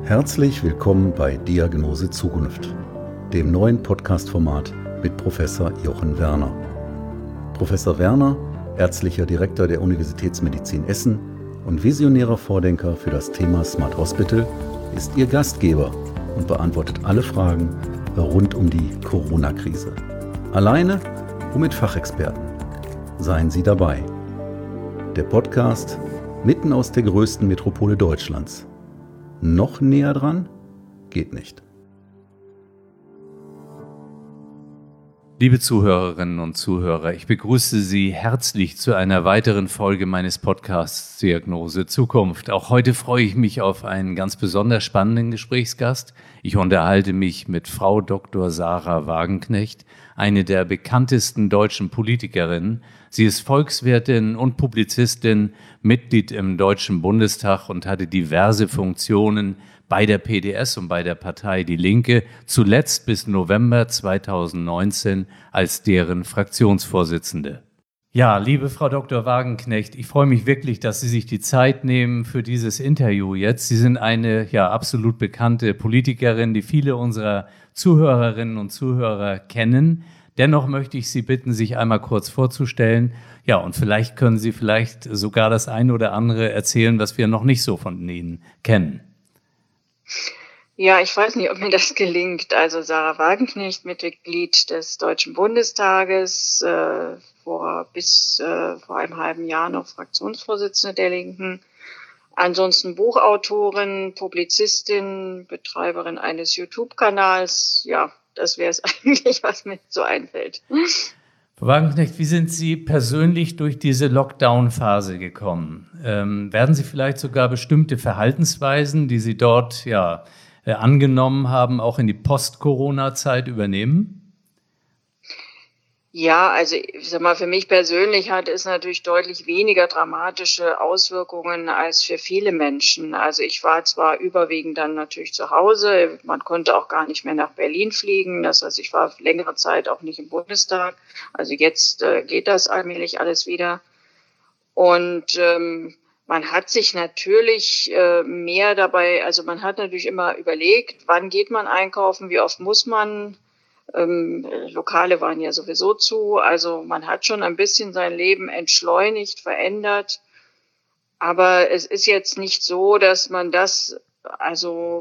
Herzlich willkommen bei Diagnose Zukunft, dem neuen Podcast-Format mit Professor Jochen Werner. Professor Werner, ärztlicher Direktor der Universitätsmedizin Essen und visionärer Vordenker für das Thema Smart Hospital, ist Ihr Gastgeber und beantwortet alle Fragen rund um die Corona-Krise. Alleine und mit Fachexperten. Seien Sie dabei. Der Podcast mitten aus der größten Metropole Deutschlands. Noch näher dran? Geht nicht. Liebe Zuhörerinnen und Zuhörer, ich begrüße Sie herzlich zu einer weiteren Folge meines Podcasts Diagnose Zukunft. Auch heute freue ich mich auf einen ganz besonders spannenden Gesprächsgast. Ich unterhalte mich mit Frau Dr. Sarah Wagenknecht, eine der bekanntesten deutschen Politikerinnen. Sie ist Volkswirtin und Publizistin, Mitglied im Deutschen Bundestag und hatte diverse Funktionen bei der PDS und bei der Partei Die Linke, zuletzt bis November 2019 als deren Fraktionsvorsitzende. Ja, liebe Frau Dr. Wagenknecht, ich freue mich wirklich, dass Sie sich die Zeit nehmen für dieses Interview jetzt. Sie sind eine absolut bekannte Politikerin, die viele unserer Zuhörerinnen und Zuhörer kennen. Dennoch möchte ich Sie bitten, sich einmal kurz vorzustellen. Ja, und vielleicht können Sie sogar das eine oder andere erzählen, was wir noch nicht so von Ihnen kennen. Ja, ich weiß nicht, ob mir das gelingt. Also Sarah Wagenknecht, Mitglied des Deutschen Bundestages, bis vor einem halben Jahr noch Fraktionsvorsitzende der Linken. Ansonsten Buchautorin, Publizistin, Betreiberin eines YouTube-Kanals. Ja, das wäre es eigentlich, was mir so einfällt. Frau Wagenknecht, wie sind Sie persönlich durch diese Lockdown-Phase gekommen? Werden Sie vielleicht sogar bestimmte Verhaltensweisen, die Sie dort angenommen haben, auch in die Post-Corona-Zeit übernehmen? Ja, also ich sag mal, für mich persönlich hat es natürlich deutlich weniger dramatische Auswirkungen als für viele Menschen. Also ich war zwar überwiegend dann natürlich zu Hause, man konnte auch gar nicht mehr nach Berlin fliegen. Das heißt, ich war längere Zeit auch nicht im Bundestag. Also jetzt geht das allmählich alles wieder. Und man hat sich natürlich mehr dabei, also man hat natürlich immer überlegt, wann geht man einkaufen, wie oft muss man. Lokale waren ja sowieso zu, also man hat schon ein bisschen sein Leben entschleunigt, verändert, aber es ist jetzt nicht so, dass man das, also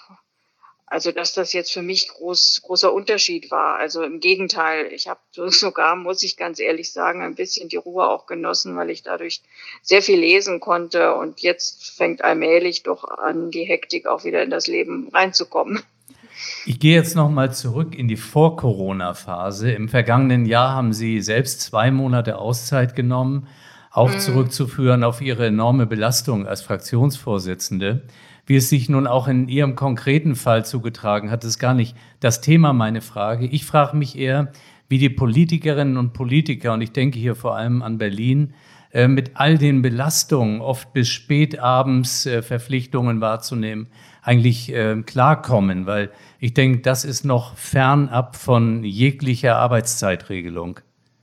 dass das jetzt für mich großer Unterschied war. Also im Gegenteil, ich habe sogar, muss ich ganz ehrlich sagen, ein bisschen die Ruhe auch genossen, weil ich dadurch sehr viel lesen konnte und jetzt fängt allmählich doch an, die Hektik auch wieder in das Leben reinzukommen. Ich gehe jetzt nochmal zurück in die Vor-Corona-Phase. Im vergangenen Jahr haben Sie selbst 2 Monate Auszeit genommen, auch zurückzuführen auf Ihre enorme Belastung als Fraktionsvorsitzende. Wie es sich nun auch in Ihrem konkreten Fall zugetragen hat, ist gar nicht das Thema meine Frage. Ich frage mich eher, wie die Politikerinnen und Politiker, und ich denke hier vor allem an Berlin, mit all den Belastungen, oft bis spät abends Verpflichtungen wahrzunehmen, eigentlich klarkommen, weil ich denke, das ist noch fernab von jeglicher Arbeitszeitregelung.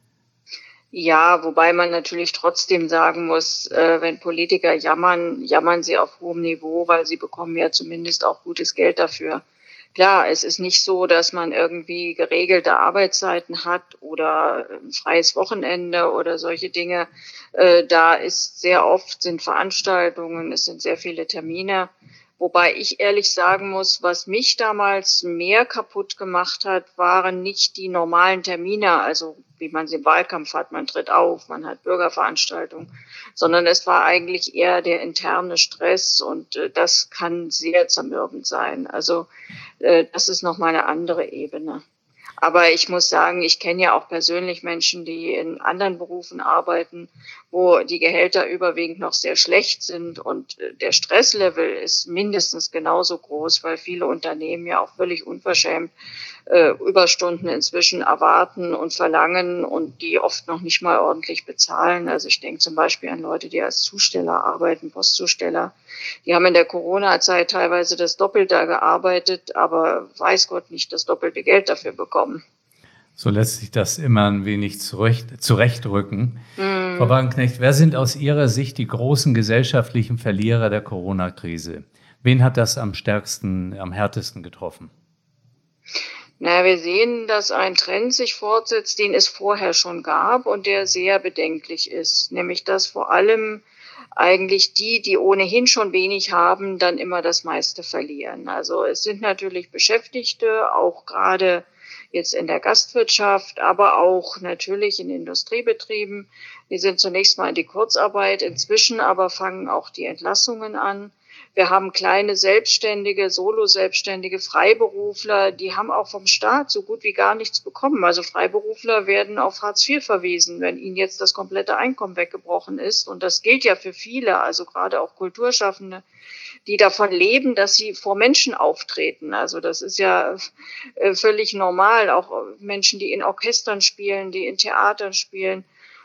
Ja, wobei man natürlich trotzdem sagen muss, wenn Politiker jammern sie auf hohem Niveau, weil sie bekommen ja zumindest auch gutes Geld dafür. Klar, es ist nicht so, dass man irgendwie geregelte Arbeitszeiten hat oder ein freies Wochenende oder solche Dinge. Da ist sehr oft sind Veranstaltungen, es sind sehr viele Termine. Wobei ich ehrlich sagen muss, was mich damals mehr kaputt gemacht hat, waren nicht die normalen Termine, also wie man sie im Wahlkampf hat, man tritt auf, man hat Bürgerveranstaltungen, sondern es war eigentlich eher der interne Stress und das kann sehr zermürbend sein. Also das ist nochmal eine andere Ebene. Aber ich muss sagen, ich kenne ja auch persönlich Menschen, die in anderen Berufen arbeiten, wo die Gehälter überwiegend noch sehr schlecht sind und der Stresslevel ist mindestens genauso groß, weil viele Unternehmen ja auch völlig unverschämt Überstunden inzwischen erwarten und verlangen und die oft noch nicht mal ordentlich bezahlen. Also ich denke zum Beispiel an Leute, die als Zusteller arbeiten, Postzusteller. Die haben in der Corona-Zeit teilweise das Doppelte gearbeitet, aber weiß Gott nicht das doppelte Geld dafür bekommen. So lässt sich das immer ein wenig zurechtrücken. Frau Wagenknecht, wer sind aus Ihrer Sicht die großen gesellschaftlichen Verlierer der Corona-Krise? Wen hat das am stärksten, am härtesten getroffen? Na, wir sehen, dass ein Trend sich fortsetzt, den es vorher schon gab und der sehr bedenklich ist. Nämlich, dass vor allem eigentlich die ohnehin schon wenig haben, dann immer das meiste verlieren. Also es sind natürlich Beschäftigte, auch gerade jetzt in der Gastwirtschaft, aber auch natürlich in Industriebetrieben. Die sind zunächst mal in die Kurzarbeit, inzwischen aber fangen auch die Entlassungen an. Wir haben kleine Selbstständige, Solo-Selbstständige, Freiberufler, die haben auch vom Staat so gut wie gar nichts bekommen. Also Freiberufler werden auf Hartz IV verwiesen, wenn ihnen jetzt das komplette Einkommen weggebrochen ist. Und das gilt ja für viele, also gerade auch Kulturschaffende, die davon leben, dass sie vor Menschen auftreten. Also das ist ja völlig normal. Auch Menschen, die in Orchestern spielen, die in Theatern spielen.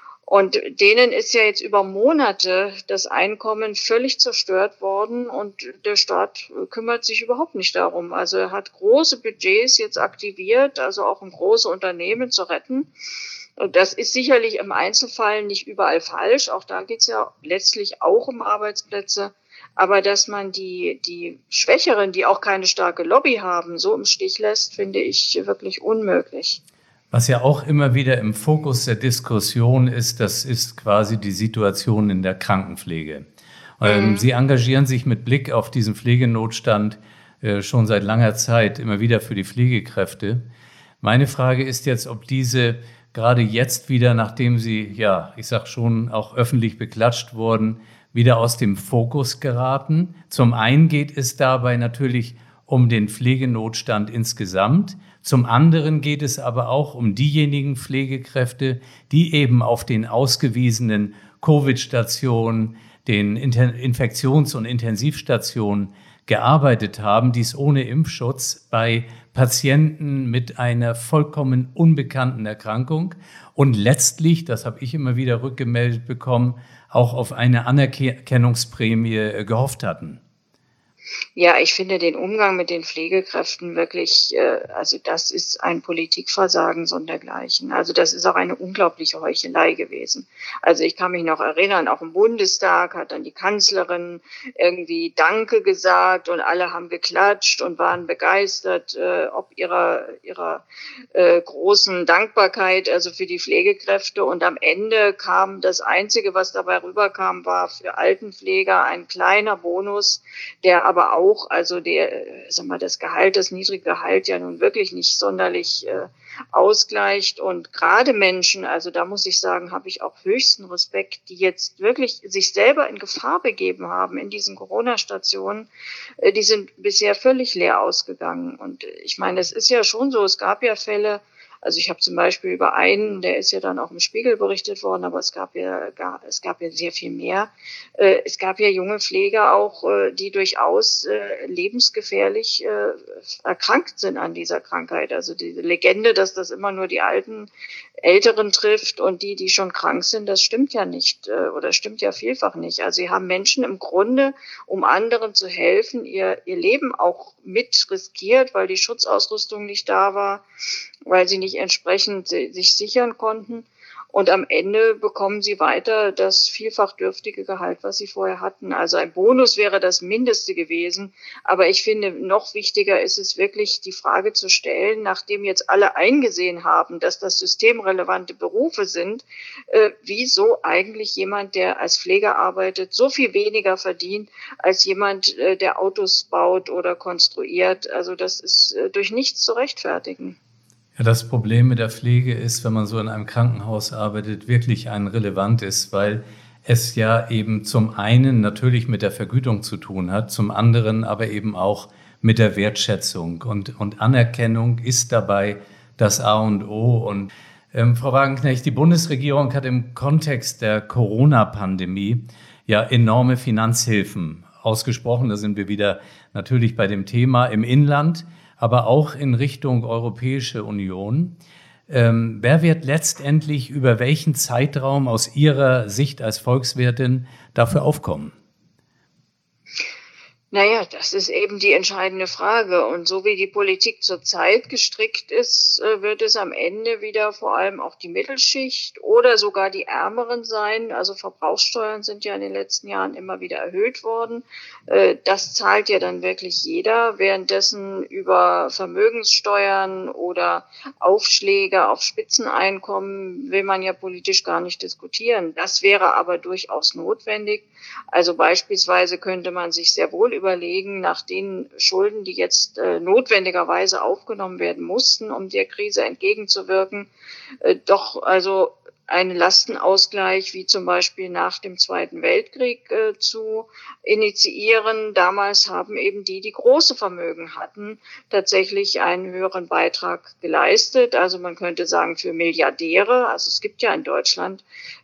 Und denen ist ja jetzt über Monate das Einkommen völlig zerstört worden und der Staat kümmert sich überhaupt nicht darum. Also er hat große Budgets jetzt aktiviert, also auch um große Unternehmen zu retten. Und das ist sicherlich im Einzelfall nicht überall falsch. Auch da geht es ja letztlich auch um Arbeitsplätze. Aber dass man die Schwächeren, die auch keine starke Lobby haben, so im Stich lässt, finde ich wirklich unmöglich. Was ja auch immer wieder im Fokus der Diskussion ist, das ist quasi die Situation in der Krankenpflege. Sie engagieren sich mit Blick auf diesen Pflegenotstand schon seit langer Zeit immer wieder für die Pflegekräfte. Meine Frage ist jetzt, ob diese gerade jetzt wieder, nachdem sie, ja, ich sag schon, auch öffentlich beklatscht wurden, wieder aus dem Fokus geraten. Zum einen geht es dabei natürlich um den Pflegenotstand insgesamt. Zum anderen geht es aber auch um diejenigen Pflegekräfte, die eben auf den ausgewiesenen Covid-Stationen, den Infektions- und Intensivstationen gearbeitet haben, dies ohne Impfschutz bei Patienten mit einer vollkommen unbekannten Erkrankung und letztlich, das habe ich immer wieder rückgemeldet bekommen, auch auf eine Anerkennungsprämie gehofft hatten. Ja, ich finde den Umgang mit den Pflegekräften wirklich, also das ist ein Politikversagen sondergleichen. Also das ist auch eine unglaubliche Heuchelei gewesen. Also ich kann mich noch erinnern, auch im Bundestag hat dann die Kanzlerin irgendwie Danke gesagt und alle haben geklatscht und waren begeistert, ob ihrer großen Dankbarkeit, also für die Pflegekräfte. Und am Ende kam das Einzige, was dabei rüberkam, war für Altenpfleger ein kleiner Bonus, der aber auch, also das Gehalt, das niedrige Gehalt ja nun wirklich nicht sonderlich ausgleicht. Und gerade Menschen, also da muss ich sagen, habe ich auch höchsten Respekt, die jetzt wirklich sich selber in Gefahr begeben haben in diesen Corona-Stationen, die sind bisher völlig leer ausgegangen. Und ich meine, es ist ja schon so, es gab ja Fälle, also ich habe zum Beispiel über einen, der ist ja dann auch im Spiegel berichtet worden, aber es gab ja sehr viel mehr. Es gab ja junge Pfleger auch, die durchaus lebensgefährlich erkrankt sind an dieser Krankheit. Also diese Legende, dass das immer nur die Älteren trifft und die schon krank sind, das stimmt ja nicht oder stimmt ja vielfach nicht. Also sie haben Menschen im Grunde, um anderen zu helfen, ihr Leben auch mit riskiert, weil die Schutzausrüstung nicht da war, weil sie nicht entsprechend sich sichern konnten. Und am Ende bekommen sie weiter das vielfach dürftige Gehalt, was sie vorher hatten. Also ein Bonus wäre das Mindeste gewesen. Aber ich finde, noch wichtiger ist es wirklich, die Frage zu stellen, nachdem jetzt alle eingesehen haben, dass das systemrelevante Berufe sind, wieso eigentlich jemand, der als Pfleger arbeitet, so viel weniger verdient als jemand, der Autos baut oder konstruiert. Also das ist durch nichts zu rechtfertigen. Ja, das Problem mit der Pflege ist, wenn man so in einem Krankenhaus arbeitet, wirklich ein relevantes, weil es ja eben zum einen natürlich mit der Vergütung zu tun hat, zum anderen aber eben auch mit der Wertschätzung. Und Anerkennung ist dabei das A und O. Und Frau Wagenknecht, die Bundesregierung hat im Kontext der Corona-Pandemie ja enorme Finanzhilfen ausgesprochen. Da sind wir wieder natürlich bei dem Thema im Inland, aber auch in Richtung Europäische Union. Wer wird letztendlich über welchen Zeitraum aus Ihrer Sicht als Volkswirtin dafür aufkommen? Naja, das ist eben die entscheidende Frage. Und so wie die Politik zurzeit gestrickt ist, wird es am Ende wieder vor allem auch die Mittelschicht oder sogar die Ärmeren sein. Also Verbrauchssteuern sind ja in den letzten Jahren immer wieder erhöht worden. Das zahlt ja dann wirklich jeder, währenddessen über Vermögenssteuern oder Aufschläge auf Spitzeneinkommen will man ja politisch gar nicht diskutieren. Das wäre aber durchaus notwendig. Also beispielsweise könnte man sich sehr wohl überlegen, nach den Schulden, die jetzt notwendigerweise aufgenommen werden mussten, um der Krise entgegenzuwirken, doch also einen Lastenausgleich wie zum Beispiel nach dem Zweiten Weltkrieg zu initiieren. Damals haben eben die große Vermögen hatten, tatsächlich einen höheren Beitrag geleistet. Also man könnte sagen für Milliardäre, also es gibt ja in Deutschland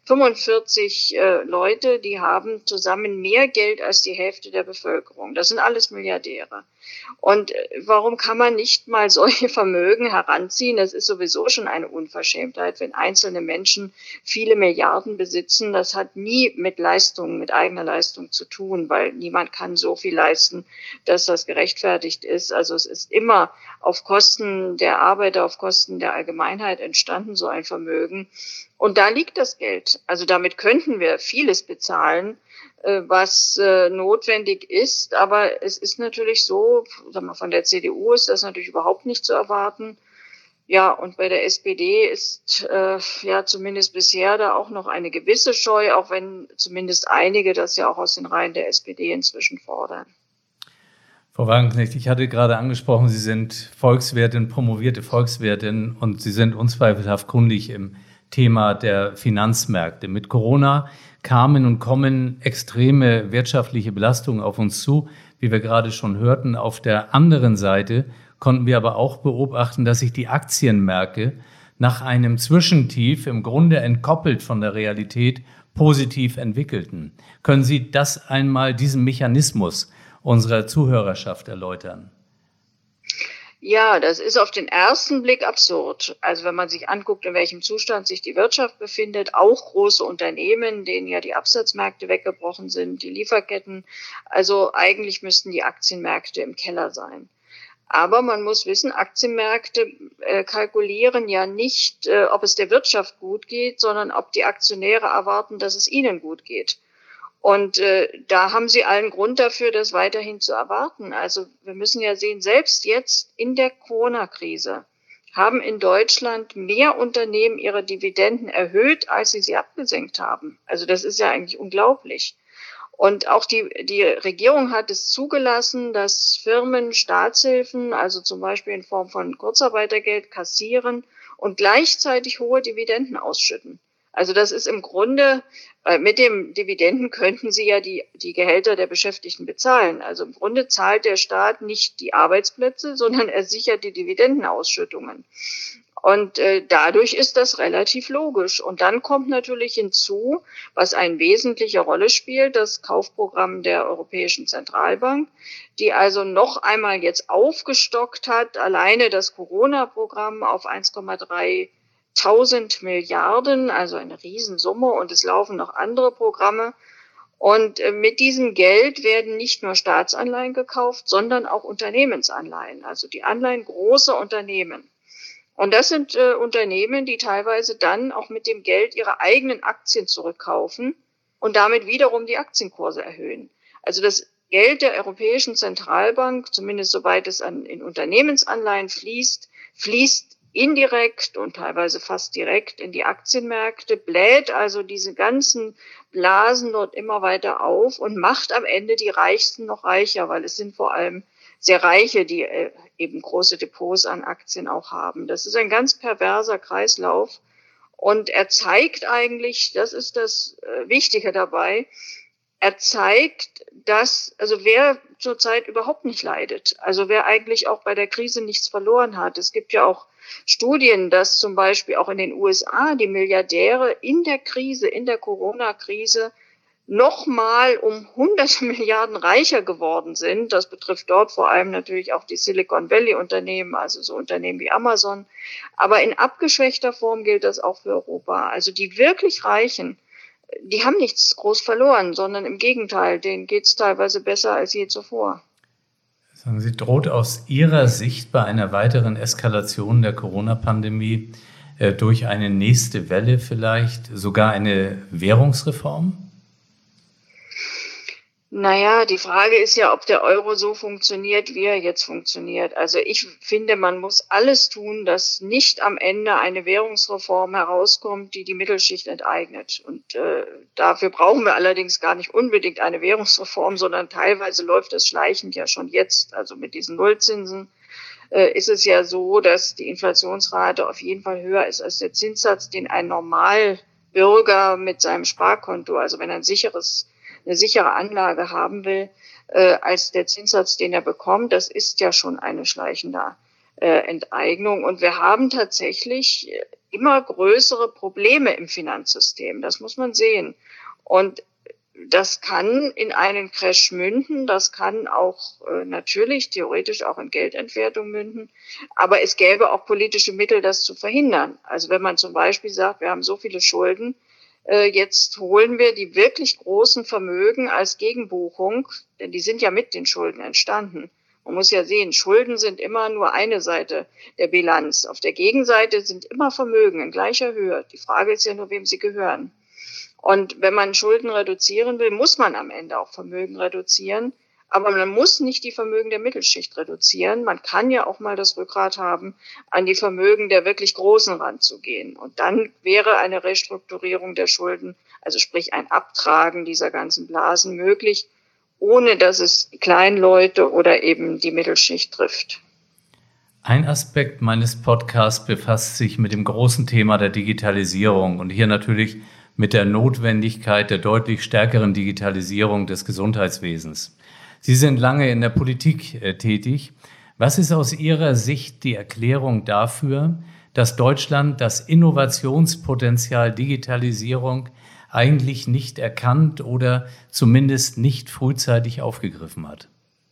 45 Leute, die haben zusammen mehr Geld als die Hälfte der Bevölkerung. Das sind alles Milliardäre. Und warum kann man nicht mal solche Vermögen heranziehen? Das ist sowieso schon eine Unverschämtheit, wenn einzelne Menschen viele Milliarden besitzen. Das hat nie mit Leistung, mit eigener Leistung zu tun, weil niemand kann so viel leisten, dass das gerechtfertigt ist. Also es ist immer auf Kosten der Arbeiter, auf Kosten der Allgemeinheit entstanden, so ein Vermögen. Und da liegt das Geld. Also damit könnten wir vieles bezahlen, was notwendig ist. Aber es ist natürlich so, sagen wir, von der CDU ist das natürlich überhaupt nicht zu erwarten. Ja, und bei der SPD ist ja zumindest bisher da auch noch eine gewisse Scheu, auch wenn zumindest einige das ja auch aus den Reihen der SPD inzwischen fordern. Frau Wagenknecht, ich hatte gerade angesprochen, Sie sind Volkswirtin, promovierte Volkswirtin und Sie sind unzweifelhaft kundig im Thema der Finanzmärkte. Mit Corona kamen und kommen extreme wirtschaftliche Belastungen auf uns zu, wie wir gerade schon hörten. Auf der anderen Seite konnten wir aber auch beobachten, dass sich die Aktienmärkte nach einem Zwischentief, im Grunde entkoppelt von der Realität, positiv entwickelten. Können Sie das einmal, diesen Mechanismus unserer Zuhörerschaft erläutern? Ja, das ist auf den ersten Blick absurd. Also wenn man sich anguckt, in welchem Zustand sich die Wirtschaft befindet, auch große Unternehmen, denen ja die Absatzmärkte weggebrochen sind, die Lieferketten. Also eigentlich müssten die Aktienmärkte im Keller sein. Aber man muss wissen, Aktienmärkte kalkulieren ja nicht, ob es der Wirtschaft gut geht, sondern ob die Aktionäre erwarten, dass es ihnen gut geht. Und da haben sie allen Grund dafür, das weiterhin zu erwarten. Also wir müssen ja sehen, selbst jetzt in der Corona-Krise haben in Deutschland mehr Unternehmen ihre Dividenden erhöht, als sie abgesenkt haben. Also das ist ja eigentlich unglaublich. Und auch die Regierung hat es zugelassen, dass Firmen Staatshilfen, also zum Beispiel in Form von Kurzarbeitergeld, kassieren und gleichzeitig hohe Dividenden ausschütten. Also das ist im Grunde, mit dem Dividenden könnten sie ja die Gehälter der Beschäftigten bezahlen. Also im Grunde zahlt der Staat nicht die Arbeitsplätze, sondern er sichert die Dividendenausschüttungen. Und dadurch ist das relativ logisch. Und dann kommt natürlich hinzu, was eine wesentliche Rolle spielt, das Kaufprogramm der Europäischen Zentralbank, die also noch einmal jetzt aufgestockt hat, alleine das Corona-Programm auf 1,3 1000 Milliarden, also eine Riesensumme, und es laufen noch andere Programme. Und mit diesem Geld werden nicht nur Staatsanleihen gekauft, sondern auch Unternehmensanleihen, also die Anleihen großer Unternehmen. Und das sind Unternehmen, die teilweise dann auch mit dem Geld ihre eigenen Aktien zurückkaufen und damit wiederum die Aktienkurse erhöhen. Also das Geld der Europäischen Zentralbank, zumindest soweit es in Unternehmensanleihen fließt indirekt und teilweise fast direkt in die Aktienmärkte, bläht also diese ganzen Blasen dort immer weiter auf und macht am Ende die Reichsten noch reicher, weil es sind vor allem sehr Reiche, die eben große Depots an Aktien auch haben. Das ist ein ganz perverser Kreislauf und er zeigt eigentlich, das ist das Wichtige dabei, er zeigt, dass, also wer zurzeit überhaupt nicht leidet, also wer eigentlich auch bei der Krise nichts verloren hat. Es gibt ja auch Studien, dass zum Beispiel auch in den USA die Milliardäre in der Krise, in der Corona-Krise nochmal um 100 Milliarden reicher geworden sind. Das betrifft dort vor allem natürlich auch die Silicon Valley-Unternehmen, also so Unternehmen wie Amazon. Aber in abgeschwächter Form gilt das auch für Europa. Also die wirklich Reichen, die haben nichts groß verloren, sondern im Gegenteil, denen geht's teilweise besser als je zuvor. Sagen Sie, droht aus Ihrer Sicht bei einer weiteren Eskalation der Corona-Pandemie durch eine nächste Welle vielleicht sogar eine Währungsreform? Naja, die Frage ist ja, ob der Euro so funktioniert, wie er jetzt funktioniert. Also ich finde, man muss alles tun, dass nicht am Ende eine Währungsreform herauskommt, die die Mittelschicht enteignet. Und dafür brauchen wir allerdings gar nicht unbedingt eine Währungsreform, sondern teilweise läuft das schleichend ja schon jetzt. Also mit diesen Nullzinsen ist es ja so, dass die Inflationsrate auf jeden Fall höher ist als der Zinssatz, den ein Normalbürger mit seinem Sparkonto, also wenn er eine sichere Anlage haben will, als der Zinssatz, den er bekommt. Das ist ja schon eine schleichende Enteignung. Und wir haben tatsächlich immer größere Probleme im Finanzsystem. Das muss man sehen. Und das kann in einen Crash münden. Das kann auch natürlich theoretisch auch in Geldentwertung münden. Aber es gäbe auch politische Mittel, das zu verhindern. Also wenn man zum Beispiel sagt, wir haben so viele Schulden, jetzt holen wir die wirklich großen Vermögen als Gegenbuchung, denn die sind ja mit den Schulden entstanden. Man muss ja sehen, Schulden sind immer nur eine Seite der Bilanz. Auf der Gegenseite sind immer Vermögen in gleicher Höhe. Die Frage ist ja nur, wem sie gehören. Und wenn man Schulden reduzieren will, muss man am Ende auch Vermögen reduzieren. Aber man muss nicht die Vermögen der Mittelschicht reduzieren. Man kann ja auch mal das Rückgrat haben, an die Vermögen der wirklich Großen ranzugehen. Und dann wäre eine Restrukturierung der Schulden, also sprich ein Abtragen dieser ganzen Blasen möglich, ohne dass es die Kleinleute oder eben die Mittelschicht trifft. Ein Aspekt meines Podcasts befasst sich mit dem großen Thema der Digitalisierung und hier natürlich mit der Notwendigkeit der deutlich stärkeren Digitalisierung des Gesundheitswesens. Sie sind lange in der Politik tätig. Was ist aus Ihrer Sicht die Erklärung dafür, dass Deutschland das Innovationspotenzial Digitalisierung eigentlich nicht erkannt oder zumindest nicht frühzeitig aufgegriffen hat?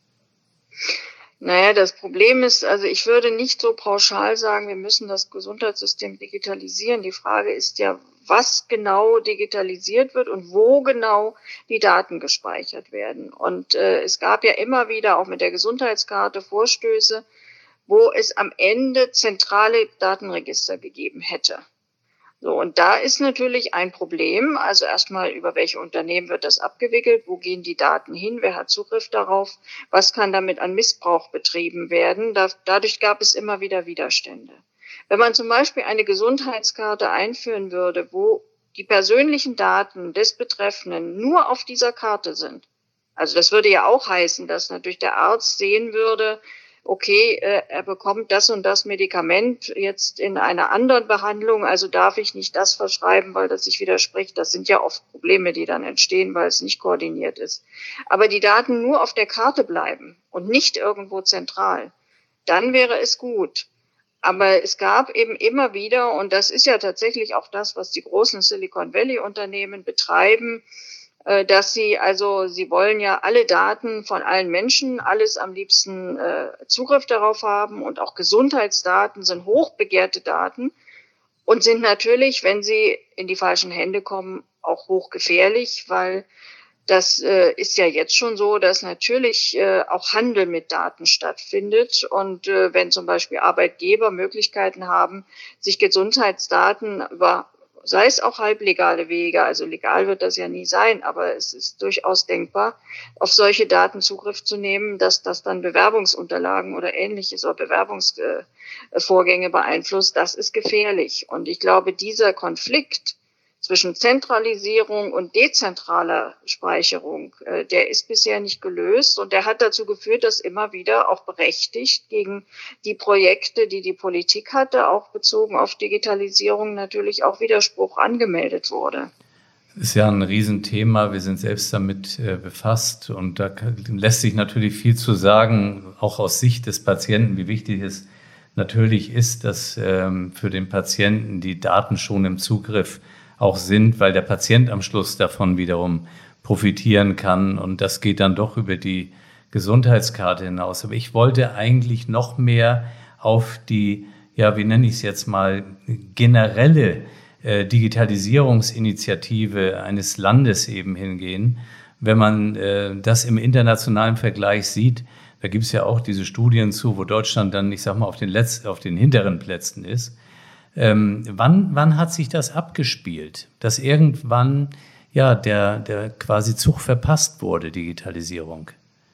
Naja, das Problem ist, also ich würde nicht so pauschal sagen, wir müssen das Gesundheitssystem digitalisieren. Die Frage ist ja, was genau digitalisiert wird und wo genau die Daten gespeichert werden. Und es gab ja immer wieder auch mit der Gesundheitskarte Vorstöße, wo es am Ende zentrale Datenregister gegeben hätte. So, und da ist natürlich ein Problem. Also erstmal, über welche Unternehmen wird das abgewickelt? Wo gehen die Daten hin? Wer hat Zugriff darauf? Was kann damit an Missbrauch betrieben werden? Dadurch gab es immer wieder Widerstände. Wenn man zum Beispiel eine Gesundheitskarte einführen würde, wo die persönlichen Daten des Betreffenden nur auf dieser Karte sind, also das würde ja auch heißen, dass natürlich der Arzt sehen würde, okay, er bekommt das und das Medikament jetzt in einer anderen Behandlung, also darf ich nicht das verschreiben, weil das sich widerspricht. Das sind ja oft Probleme, die dann entstehen, weil es nicht koordiniert ist. Aber die Daten nur auf der Karte bleiben und nicht irgendwo zentral, dann wäre es gut. Aber es gab eben immer wieder, und das ist ja tatsächlich auch das, was die großen Silicon Valley Unternehmen betreiben, dass sie wollen ja alle Daten von allen Menschen, alles am liebsten Zugriff darauf haben, und auch Gesundheitsdaten sind hochbegehrte Daten und sind natürlich, wenn sie in die falschen Hände kommen, auch hochgefährlich, weil das ist ja jetzt schon so, dass natürlich auch Handel mit Daten stattfindet. Und wenn zum Beispiel Arbeitgeber Möglichkeiten haben, sich Gesundheitsdaten über, sei es auch halblegale Wege, also legal wird das ja nie sein, aber es ist durchaus denkbar, auf solche Daten Zugriff zu nehmen, dass das dann Bewerbungsunterlagen oder Ähnliches oder Bewerbungsvorgänge beeinflusst, das ist gefährlich. Und ich glaube, dieser Konflikt zwischen Zentralisierung und dezentraler Speicherung, der ist bisher nicht gelöst, und der hat dazu geführt, dass immer wieder auch berechtigt gegen die Projekte, die die Politik hatte, auch bezogen auf Digitalisierung, natürlich auch Widerspruch angemeldet wurde. Das ist ja ein Riesenthema. Wir sind selbst damit befasst, und da lässt sich natürlich viel zu sagen, auch aus Sicht des Patienten, wie wichtig es natürlich ist, dass für den Patienten die Daten schon im Zugriff auch sind, weil der Patient am Schluss davon wiederum profitieren kann, und das geht dann doch über die Gesundheitskarte hinaus. Aber ich wollte eigentlich noch mehr auf die, ja, wie nenne ich es jetzt mal, generelle Digitalisierungsinitiative eines Landes eben hingehen. Wenn man das im internationalen Vergleich sieht, da gibt es ja auch diese Studien zu, wo Deutschland dann, ich sag mal, auf den hinteren Plätzen ist. Wann hat sich das abgespielt, dass irgendwann ja der quasi Zug verpasst wurde, Digitalisierung?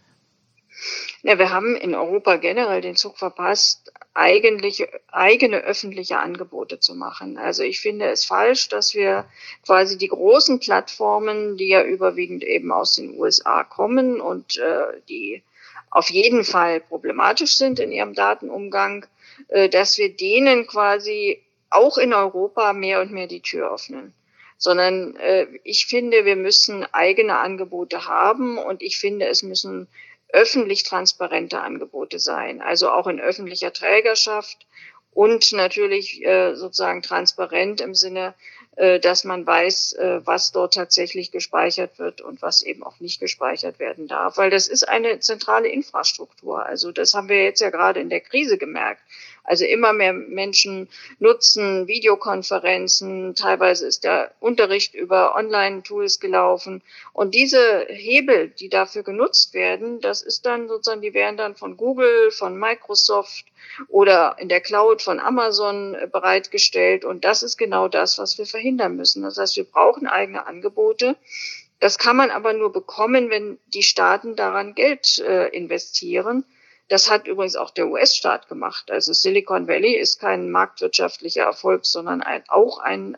Ja, wir haben in Europa generell den Zug verpasst, eigentlich eigene öffentliche Angebote zu machen. Also ich finde es falsch, dass wir quasi die großen Plattformen, die ja überwiegend eben aus den USA kommen und die auf jeden Fall problematisch sind in ihrem Datenumgang, dass wir denen quasi auch in Europa mehr und mehr die Tür öffnen. Sondern ich finde, wir müssen eigene Angebote haben und ich finde, es müssen öffentlich transparente Angebote sein, also auch in öffentlicher Trägerschaft und natürlich sozusagen transparent im Sinne, dass man weiß, was dort tatsächlich gespeichert wird und was eben auch nicht gespeichert werden darf, weil das ist eine zentrale Infrastruktur. Also das haben wir jetzt ja gerade in der Krise gemerkt. Also immer mehr Menschen nutzen Videokonferenzen, teilweise ist der Unterricht über Online-Tools gelaufen. Und diese Hebel, die dafür genutzt werden, das ist dann sozusagen, die werden dann von Google, von Microsoft oder in der Cloud von Amazon bereitgestellt. Und das ist genau das, was wir verhindern müssen. Das heißt, wir brauchen eigene Angebote. Das kann man aber nur bekommen, wenn die Staaten daran Geld investieren. Das hat übrigens auch der US-Staat gemacht. Also Silicon Valley ist kein marktwirtschaftlicher Erfolg, sondern auch ein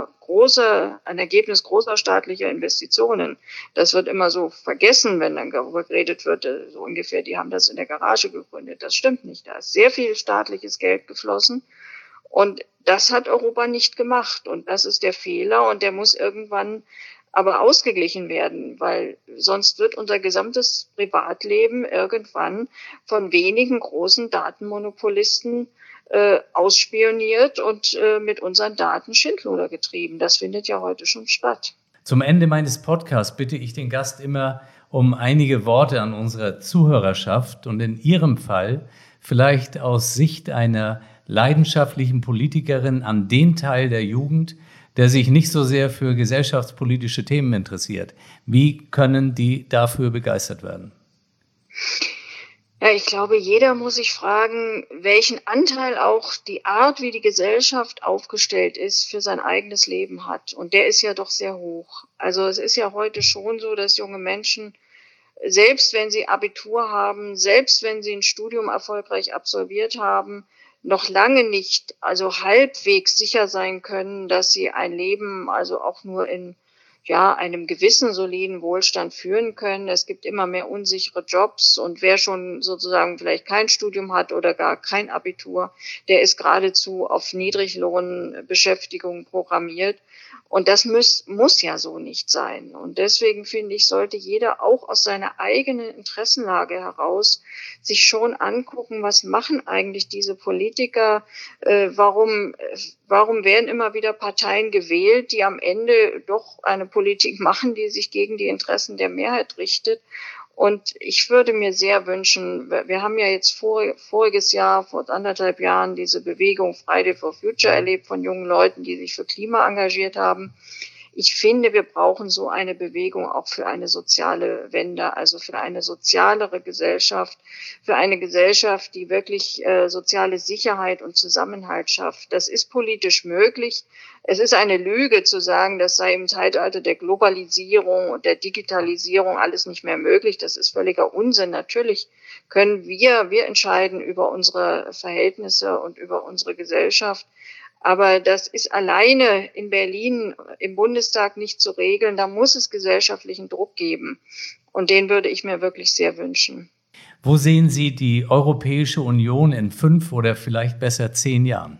Ergebnis großer staatlicher Investitionen. Das wird immer so vergessen, wenn dann darüber geredet wird, so ungefähr, die haben das in der Garage gegründet. Das stimmt nicht. Da ist sehr viel staatliches Geld geflossen. Und das hat Europa nicht gemacht. Und das ist der Fehler. Und der muss irgendwann aber ausgeglichen werden, weil sonst wird unser gesamtes Privatleben irgendwann von wenigen großen Datenmonopolisten ausspioniert und mit unseren Daten Schindluder getrieben. Das findet ja heute schon statt. Zum Ende meines Podcasts bitte ich den Gast immer um einige Worte an unsere Zuhörerschaft und in Ihrem Fall vielleicht aus Sicht einer leidenschaftlichen Politikerin an den Teil der Jugend, der sich nicht so sehr für gesellschaftspolitische Themen interessiert. Wie können die dafür begeistert werden? Ja, ich glaube, jeder muss sich fragen, welchen Anteil auch die Art, wie die Gesellschaft aufgestellt ist, für sein eigenes Leben hat. Und der ist ja doch sehr hoch. Also es ist ja heute schon so, dass junge Menschen, selbst wenn sie Abitur haben, selbst wenn sie ein Studium erfolgreich absolviert haben, noch lange nicht, also halbwegs sicher sein können, dass sie ein Leben, also auch nur in einem gewissen soliden Wohlstand führen können. Es gibt immer mehr unsichere Jobs und wer schon sozusagen vielleicht kein Studium hat oder gar kein Abitur, der ist geradezu auf Niedriglohnbeschäftigung programmiert. Und das muss ja so nicht sein. Und deswegen finde ich, sollte jeder auch aus seiner eigenen Interessenlage heraus sich schon angucken, was machen eigentlich diese Politiker, warum werden immer wieder Parteien gewählt, die am Ende doch eine Politik machen, die sich gegen die Interessen der Mehrheit richtet. Und ich würde mir sehr wünschen, wir haben ja jetzt voriges Jahr, vor 1,5 Jahren, diese Bewegung Friday for Future erlebt von jungen Leuten, die sich für Klima engagiert haben. Ich finde, wir brauchen so eine Bewegung auch für eine soziale Wende, also für eine sozialere Gesellschaft, für eine Gesellschaft, die wirklich soziale Sicherheit und Zusammenhalt schafft. Das ist politisch möglich. Es ist eine Lüge zu sagen, das sei im Zeitalter der Globalisierung und der Digitalisierung alles nicht mehr möglich. Das ist völliger Unsinn. Natürlich können wir entscheiden über unsere Verhältnisse und über unsere Gesellschaft. Aber das ist alleine in Berlin im Bundestag nicht zu regeln. Da muss es gesellschaftlichen Druck geben. Und den würde ich mir wirklich sehr wünschen. Wo sehen Sie die Europäische Union in 5 oder vielleicht besser 10 Jahren?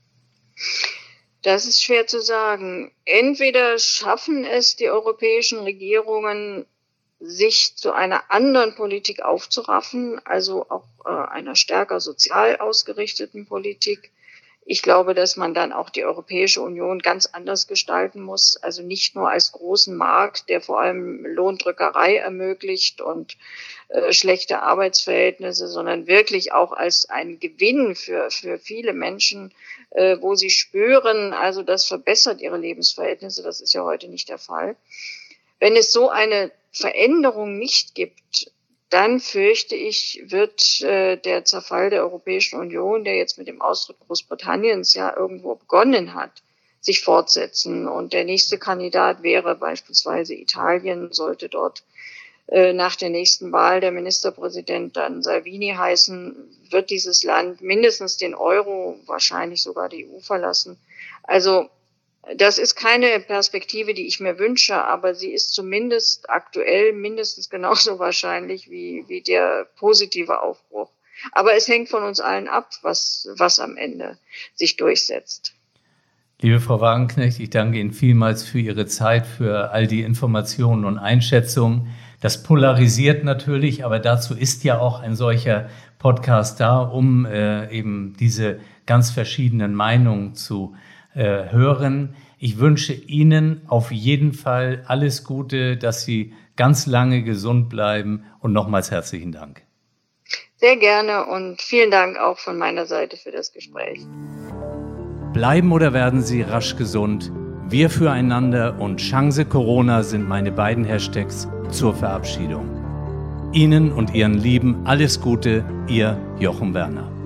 Das ist schwer zu sagen. Entweder schaffen es die europäischen Regierungen, sich zu einer anderen Politik aufzuraffen, also auch einer stärker sozial ausgerichteten Politik, Ich glaube, dass man dann auch die Europäische Union ganz anders gestalten muss. Also nicht nur als großen Markt, der vor allem Lohndrückerei ermöglicht und schlechte Arbeitsverhältnisse, sondern wirklich auch als ein Gewinn für viele Menschen, wo sie spüren, also das verbessert ihre Lebensverhältnisse. Das ist ja heute nicht der Fall. Wenn es so eine Veränderung nicht gibt, dann fürchte ich, wird der Zerfall der Europäischen Union, der jetzt mit dem Austritt Großbritanniens ja irgendwo begonnen hat, sich fortsetzen. Und der nächste Kandidat wäre beispielsweise Italien, sollte dort nach der nächsten Wahl der Ministerpräsident dann Salvini heißen, wird dieses Land mindestens den Euro, wahrscheinlich sogar die EU verlassen. Also das ist keine Perspektive, die ich mir wünsche, aber sie ist zumindest aktuell mindestens genauso wahrscheinlich wie der positive Aufbruch. Aber es hängt von uns allen ab, was am Ende sich durchsetzt. Liebe Frau Wagenknecht, ich danke Ihnen vielmals für Ihre Zeit, für all die Informationen und Einschätzungen. Das polarisiert natürlich, aber dazu ist ja auch ein solcher Podcast da, um eben diese ganz verschiedenen Meinungen zu hören. Ich wünsche Ihnen auf jeden Fall alles Gute, dass Sie ganz lange gesund bleiben und nochmals herzlichen Dank. Sehr gerne und vielen Dank auch von meiner Seite für das Gespräch. Bleiben oder werden Sie rasch gesund? Wir füreinander und Chance Corona sind meine beiden Hashtags zur Verabschiedung. Ihnen und Ihren Lieben alles Gute, Ihr Jochen Werner.